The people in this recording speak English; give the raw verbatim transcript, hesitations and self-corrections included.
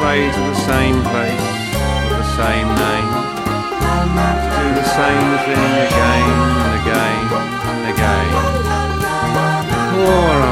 way to the same place with the same name, to do the same thing again and again and again. Poor